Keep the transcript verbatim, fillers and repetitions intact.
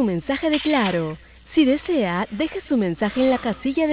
su mensaje de Claro. Si desea, deje su mensaje en la casilla de